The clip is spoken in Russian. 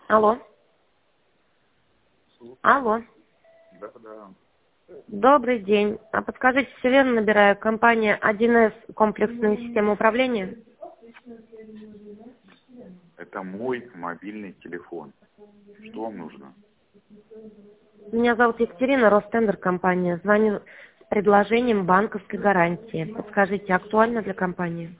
Алло. Алло. Да, да. Добрый день. А подскажите, все верно набираю? Компания 1С комплексные системы управления? Это мой мобильный телефон. Что вам нужно? Меня зовут Екатерина, Ростендер компания. Звоню с предложением банковской гарантии. Подскажите, актуально для компании?